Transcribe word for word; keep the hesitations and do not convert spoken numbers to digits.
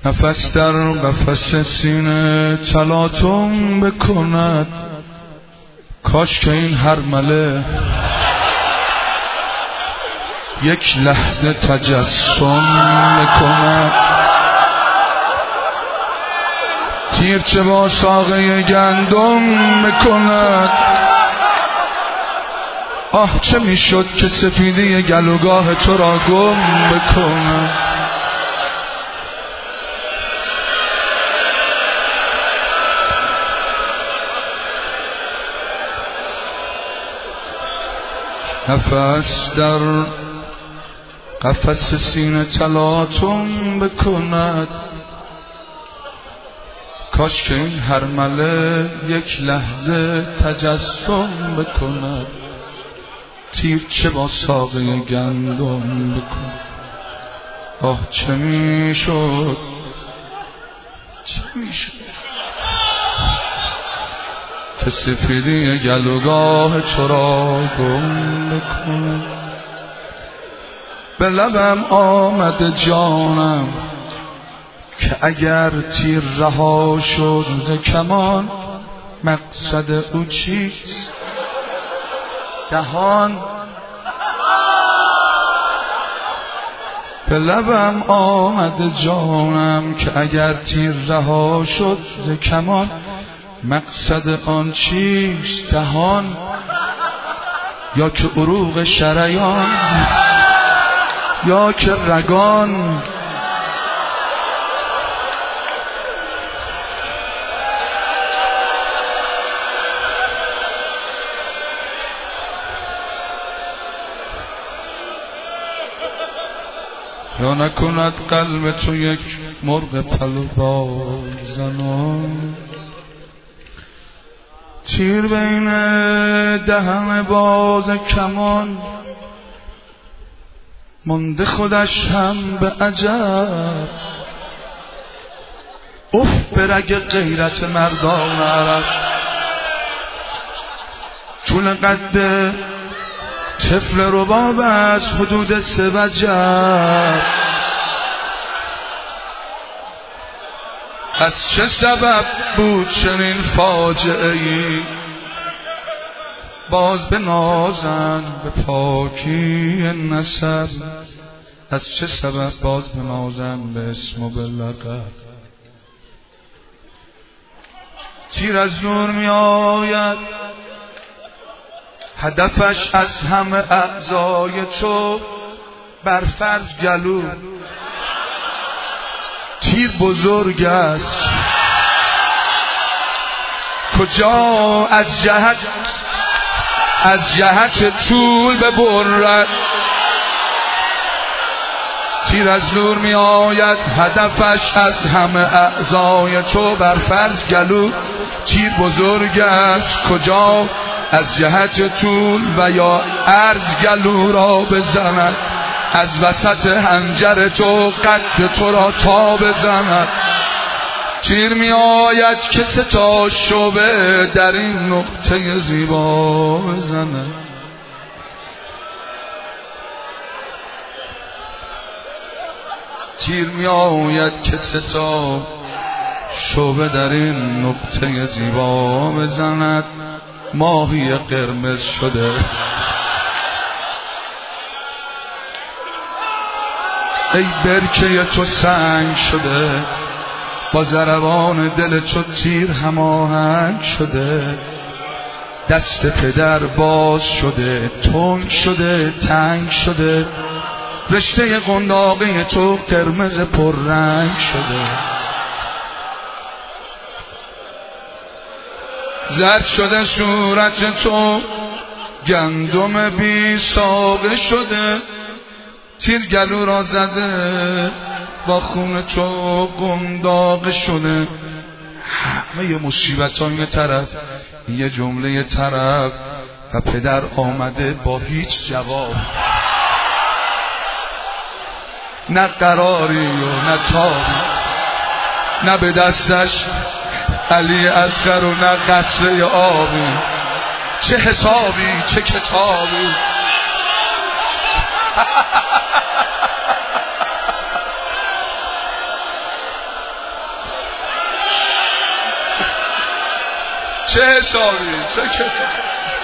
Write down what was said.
نفس در قفس سینه تلاطم بکند، کاش که این هرمله یک لحظه تجسم بکند. تیر چه با ساقه گندم بکند، آه چه میشد که سفیدی گلوگاه تو را گم بکند. نفس در قفس سینه تلاطم بکند، کاش که این هرمله یک لحظه تجسم بکند. تیر چه با ساقه گندم بکند، آه چه میشد چه میشد که سفیدی گلوگاه تو را گم بکند. به لبم آمد جانم که اگر تیر رها شد ز کمان، مقصد او چیست؟ دهان. به لبم آمد جانم که اگر تیر رها شد ز کمان، مقصد آن چیست؟ دهان. یا که عروق شریان، یا که رگان. یا نکند قلب تو یک مرغ پلوبال زنان، تیر بین دهن باز کمان، مانده خودش هم به عجب. اف به رگ غیرت مردان عرب، طول قد طفل رباب از حدود سه وجب. از چه سبب بود چنین فاجعه ای؟ باز به نازن به پاکی نسب. از چه سبب باز به نازن به اسم و به لقب؟ تیر از نور می آید، هدفش از همه اعضای تو بر فرض گلو. تیر بزرگ است کجا از جهت از جهت طول ببرد. تیر از نور می آید، هدفش از همه اعضای تو بر فرض گلو. تیر بزرگ است کجا از جهت طول و یا عرض گلو را بزند. از وسط حنجر تو قد تو را تا بزند. تیر می آید که سه تا شعبه در این نقطه زیبا بزند. تیر می آید که سه تا شعبه در این نقطه زیبا بزند. ماهی قرمز شده ای برکه تو سنگ شده، با ضربان دل تو تیر هماهنگ شده. دست پدر باز شده، تنگ شده، تنگ شده. رشته قنداقی تو قرمز پررنگ شده. زرد شده صورت تو، گندم بی ساقه شده. تیر گلو را زده، با خون تو قنداق شده. همه مصیبت ها یه طرف، یه جمله یه طرف، و پدر آمده با هیچ جواب. نه قراری و نه تابی، نه به دستش علی اصغر و نه قطره آبی. چه حسابی چه کتابی. چه حسابی چه کتاب